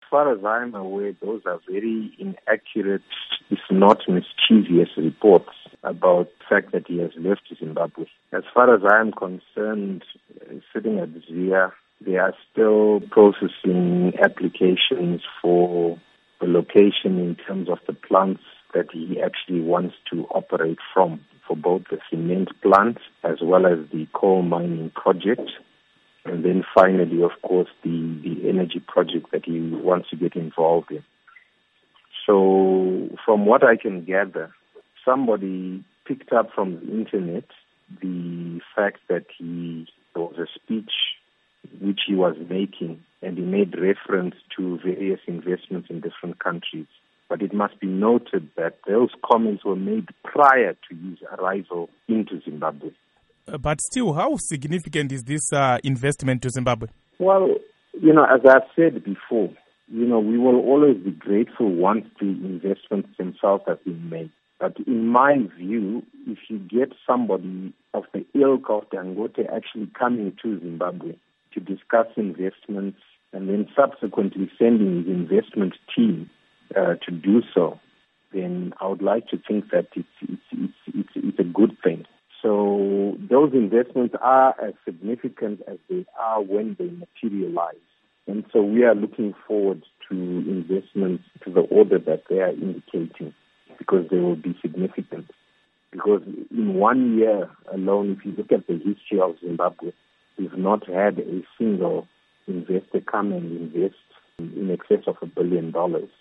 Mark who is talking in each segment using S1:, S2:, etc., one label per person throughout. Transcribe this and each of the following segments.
S1: far as I'm aware, those are very inaccurate, if not mischievous reports about the fact that he has left Zimbabwe. As far as I'm concerned, sitting at ZIA, they are still processing applications for the location in terms of the plants that he actually wants to operate from, for both the cement plant as well as the coal mining project. And then finally, of course, the energy project that he wants to get involved in. So from what I can gather, somebody picked up from the internet the fact that there was a speech which he was making, and he made reference to various investments in different countries. But it must be noted that those comments were made prior to his arrival into Zimbabwe.
S2: But still, how significant is this investment to Zimbabwe?
S1: Well, as I've said before, we will always be grateful once the investments themselves have been made. But in my view, if you get somebody of the ilk of Dangote actually coming to Zimbabwe to discuss investments and then subsequently sending his investment team to do so, then I would like to think that it's a good thing. So those investments are as significant as they are when they materialize. And so we are looking forward to investments to the order that they are indicating, because they will be significant. Because in 1 year alone, if you look at the history of Zimbabwe, we've not had a single investor come and invest in excess of $1 billion.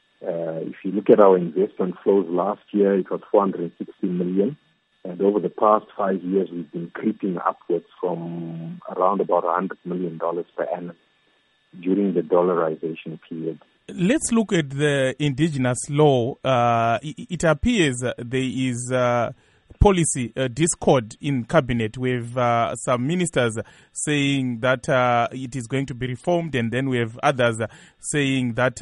S1: If you look at our investment flows last year, it was $460 million. And over the past 5 years, we've been creeping upwards from around about $100 million per annum during the dollarization period.
S2: Let's look at the indigenous law. It appears there is policy discord in cabinet with some ministers saying that it is going to be reformed, and then we have others saying that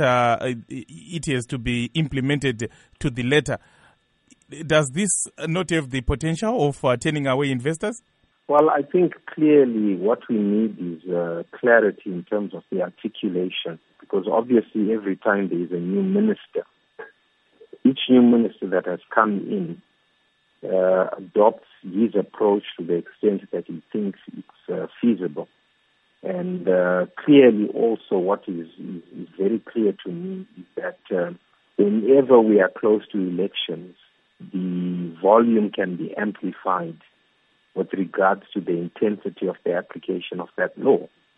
S2: it has to be implemented to the letter. Does this not have the potential of turning away investors?
S1: Well, I think clearly what we need is clarity in terms of the articulation, because obviously every time there is a new minister, each new minister that has come in adopts his approach to the extent that he thinks it's feasible. And clearly also what is very clear to me is that whenever we are close to elections, the volume can be amplified with regards to the intensity of the application of that law.